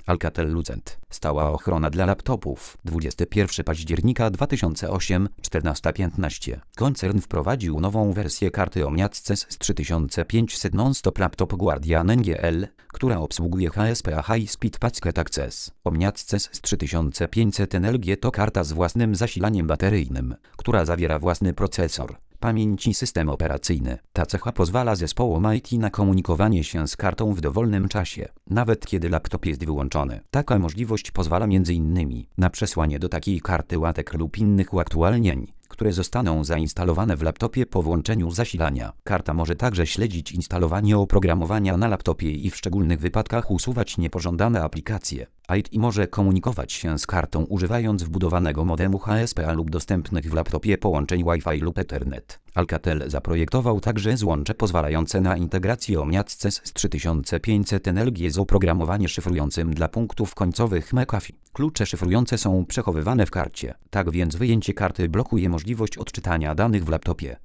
Alcatel-Lucent. Stała ochrona dla laptopów. 21 października 2008, 14:15. Koncern wprowadził nową wersję karty OmniAccess z 3500 Non-Stop Laptop Guardian NGL, która obsługuje HSPA High Speed Packet Access. OmniAccess z 3500 NLG to karta z własnym zasilaniem bateryjnym, która zawiera własny procesor, pamięć i system operacyjny. Ta cecha pozwala zespołom IT na komunikowanie się z kartą w dowolnym czasie, nawet kiedy laptop jest wyłączony. Taka możliwość pozwala m.in. na przesłanie do takiej karty łatek lub innych uaktualnień, które zostaną zainstalowane w laptopie po włączeniu zasilania. Karta może także śledzić instalowanie oprogramowania na laptopie i w szczególnych wypadkach usuwać niepożądane aplikacje. IT może komunikować się z kartą używając wbudowanego modemu HSPA lub dostępnych w laptopie połączeń Wi-Fi lub Ethernet. Alcatel zaprojektował także złącze pozwalające na integrację OmniAccess z 3500 NLG z oprogramowaniem szyfrującym dla punktów końcowych McAfee. Klucze szyfrujące są przechowywane w karcie, tak więc wyjęcie karty blokuje możliwość odczytania danych w laptopie.